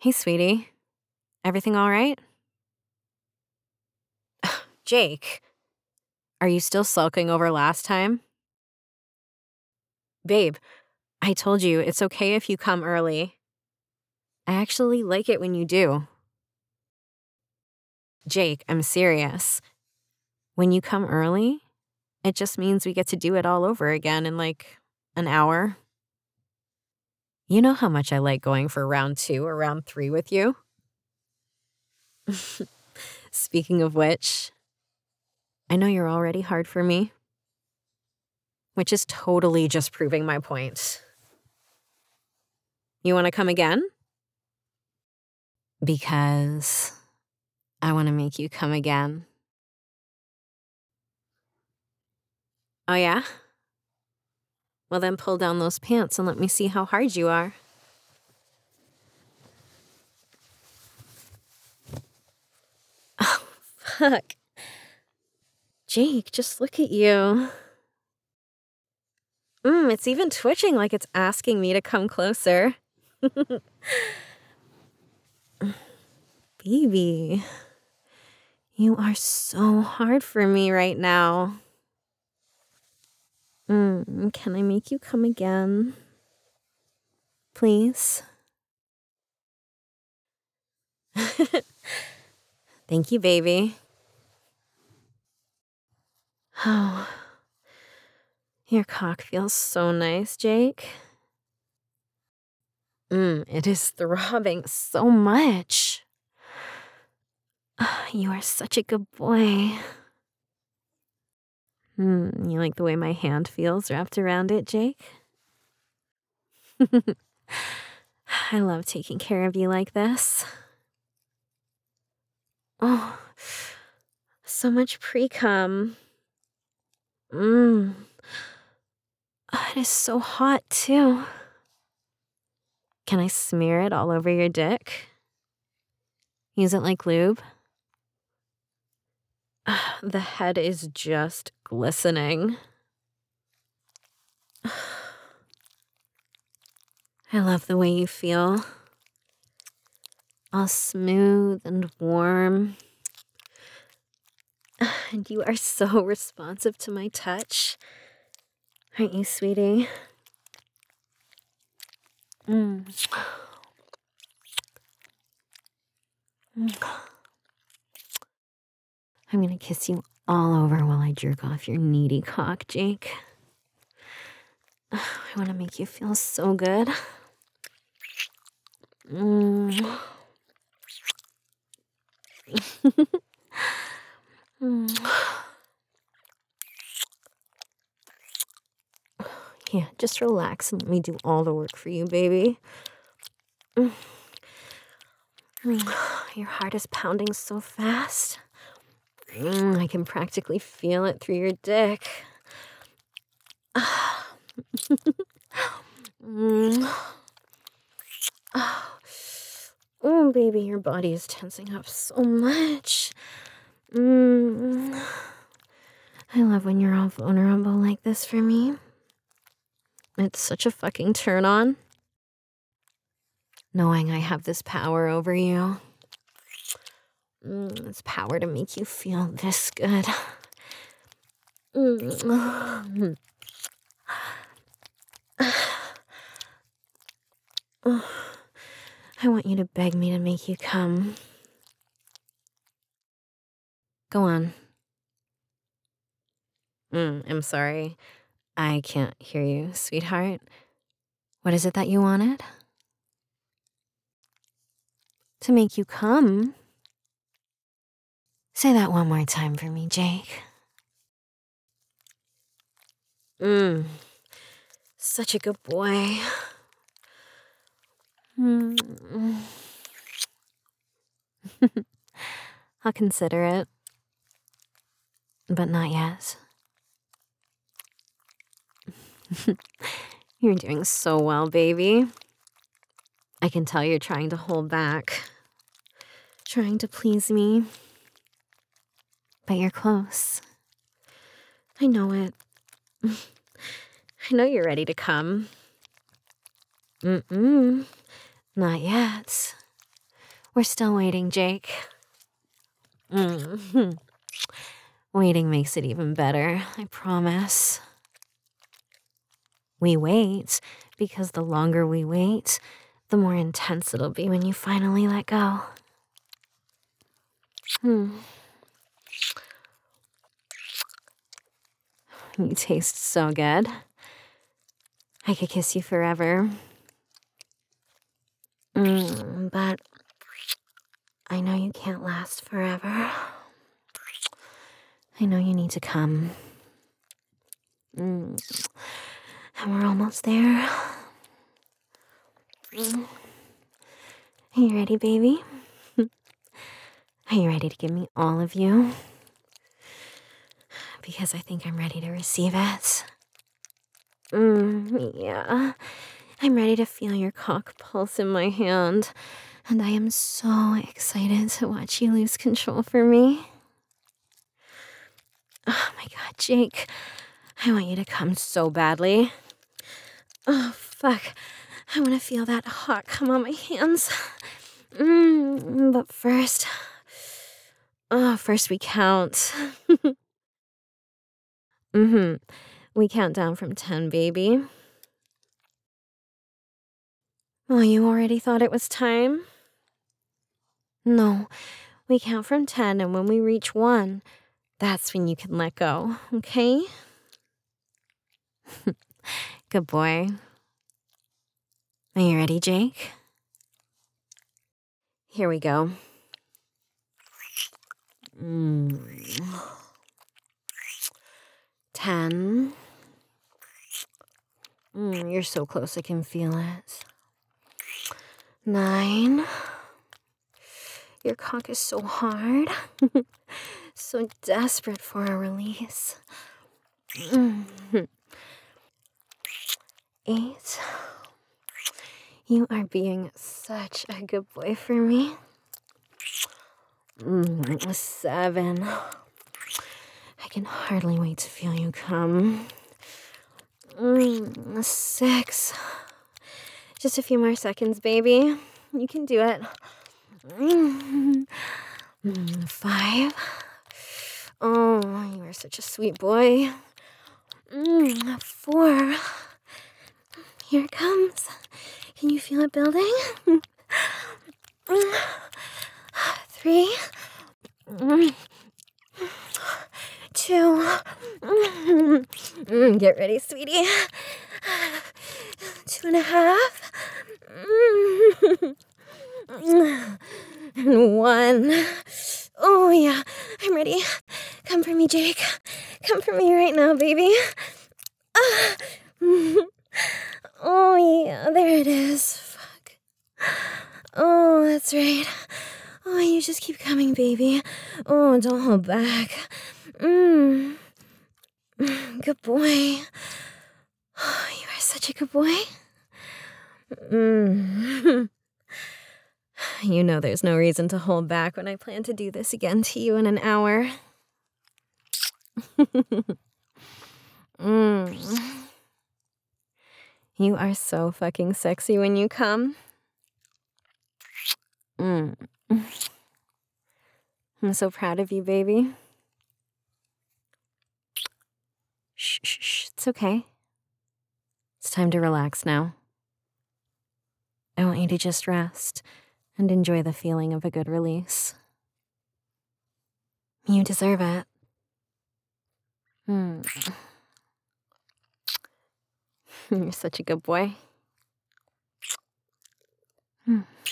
Hey, sweetie. Everything all right? Jake, are you still sulking over last time? Babe, I told you it's okay if you come early. I actually like it when you do. Jake, I'm serious. When you come early, it just means we get to do it all over again in like an hour. You know how much I like going for round 2 or round 3 with you? Speaking of which, I know you're already hard for me, which is totally just proving my point. You want to come again? Because I want to make you come again. Oh, yeah? Well, then pull down those pants and let me see how hard you are. Oh, fuck. Jake, just look at you. It's even twitching like it's asking me to come closer. Baby, you are so hard for me right now. Can I make you come again? Please? Thank you, baby. Oh, your cock feels so nice, Jake. It is throbbing so much. You are such a good boy. You like the way my hand feels wrapped around it, Jake? I love taking care of you like this. Oh, so much pre-cum. It is so hot, too. Can I smear it all over your dick? Use it like lube? The head is just glistening. I love the way you feel. All smooth and warm. And you are so responsive to my touch. Aren't you, sweetie? I'm gonna kiss you all over while I jerk off your needy cock, Jake. I want to make you feel so good. Yeah, just relax and let me do all the work for you, baby. Your heart is pounding so fast. I can practically feel it through your dick. Oh, baby, your body is tensing up so much. I love when you're all vulnerable like this for me. It's such a fucking turn on. Knowing I have this power over you. This power to make you feel this good. I want you to beg me to make you come. Go on. I'm sorry. I can't hear you, sweetheart. What is it that you wanted? To make you come? Say that one more time for me, Jake. Such a good boy. I'll consider it. But not yet. You're doing so well, baby. I can tell you're trying to hold back. Trying to please me. But you're close. I know it. I know you're ready to come. Not yet. We're still waiting, Jake. Mm. Waiting makes it even better, I promise. We wait because the longer we wait, the more intense it'll be when you finally let go. You taste so good. I could kiss you forever. But I know you can't last forever. I know you need to come. And we're almost there. Are you ready, baby? Are you ready to give me all of you? Because I think I'm ready to receive it. Yeah. I'm ready to feel your cock pulse in my hand. And I am so excited to watch you lose control for me. Oh my god, Jake. I want you to come so badly. Oh, fuck. I want to feel that hot come on my hands. But first... first we count. We count down from 10, baby. Oh, you already thought it was time? No, we count from 10, and when we reach 1, that's when you can let go, okay? Good boy. Are you ready, Jake? Here we go. 10. You're so close, I can feel it. 9. Your cock is so hard. So desperate for a release. 8. You are being such a good boy for me. 7. I can hardly wait to feel you come. 6. Just a few more seconds, baby. You can do it. 5. Oh, you are such a sweet boy. 4. Here it comes. Can you feel it building? 3. 2. Get ready, sweetie. 2.5. 1. Oh, yeah. I'm ready. Come for me, Jake. Come for me right now, baby. Oh, yeah. There it is. Fuck. Oh, that's right. Oh, you just keep coming, baby. Oh, don't hold back. Good boy. Oh, you are such a good boy. You know there's no reason to hold back when I plan to do this again to you in an hour. You are so fucking sexy when you come. I'm so proud of you, baby. Shh, it's okay. It's time to relax now. I want you to just rest and enjoy the feeling of a good release. You deserve it. You're such a good boy.